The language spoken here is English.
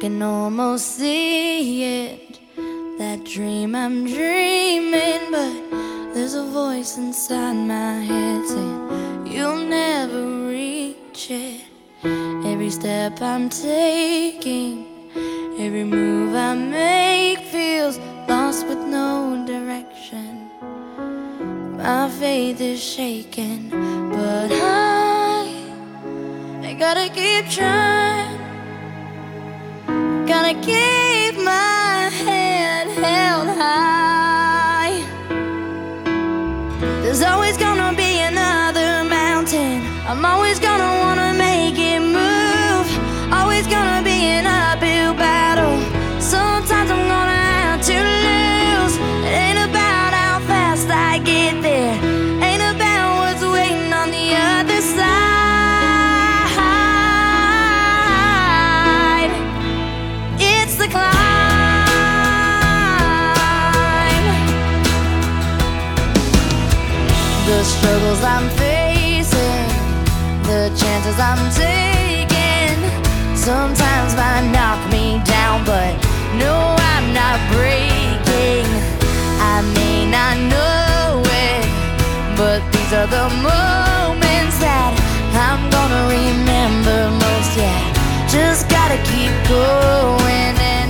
can almost see it, that dream I'm dreaming, but there's a voice inside my head saying you'll never reach it. Every step I'm taking, every move I make feels lost with no direction. My faith is shaking, but I gotta keep trying. Gotta keep my head held high. There's always gonna be another mountain. I'm always gonna wanna make it move. Always gonna be an uphill battle. Sometimes I'm gonna have to lose. It ain't about how fast I get there, ain't about what's waiting on the other side. It's the climb. The struggles I'm facing, the chances I'm taking, sometimes might knock me down, but no, I'm not breaking. I may not know it, but these are the moments that I'm gonna remember most. Yeah, just gotta keep going.